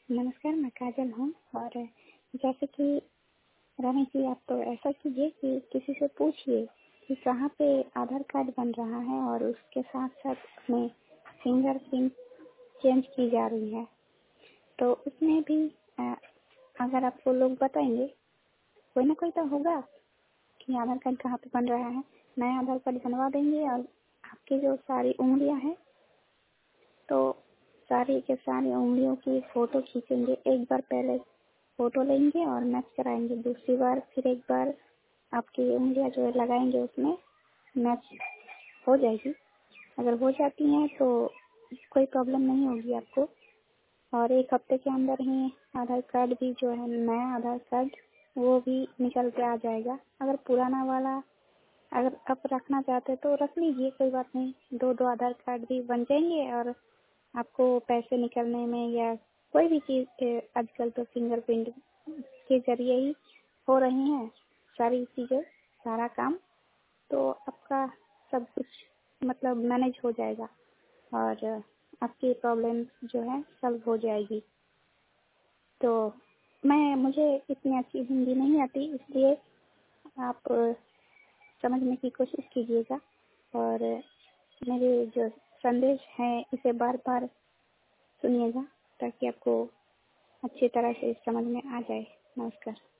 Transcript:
नमस्कार, मैं काजल हूँ। और जैसे कि रमेश जी, आप तो ऐसा कीजिए कि किसी से पूछिए कि कहाँ पे आधार कार्ड बन रहा है और उसके साथ साथ उसमें फिंगरप्रिंट चेंज की जा रही है। तो उसमें भी अगर आपको लोग बताएंगे, कोई ना कोई तो होगा कि आधार कार्ड कहाँ पे बन रहा है। नया आधार कार्ड बनवा देंगे और आपकी जो सारी उंगलियां हैं, तो सारी के सारी उंगलियों की फोटो खींचेंगे। एक बार पहले फोटो लेंगे और मैच कराएंगे, दूसरी बार फिर एक बार आपकी उंगलियां जो है लगाएंगे, उसमें मैच हो जाएगी। अगर हो जाती हैं तो कोई प्रॉब्लम नहीं होगी आपको। और एक हफ्ते के अंदर ही आधार कार्ड भी जो है, नया आधार कार्ड, वो भी निकल के आ जाएगा। अगर पुराना वाला अगर आप रखना चाहते तो रख लीजिए, कोई बात नहीं। दो दो आधार कार्ड भी बन जाएंगे और आपको पैसे निकलने में या कोई भी चीज़, आजकल तो फिंगरप्रिंट के जरिए ही हो रही हैं सारी चीज़ें, सारा काम। तो आपका सब कुछ मतलब मैनेज हो जाएगा और आपकी प्रॉब्लम जो है सॉल्व हो जाएगी। तो मुझे इतनी अच्छी हिंदी नहीं आती, इसलिए आप समझने की कोशिश कीजिएगा और मेरे जो संदेश हैं इसे बार बार सुनिएगा ताकि आपको अच्छी तरह से समझ में आ जाए। नमस्कार।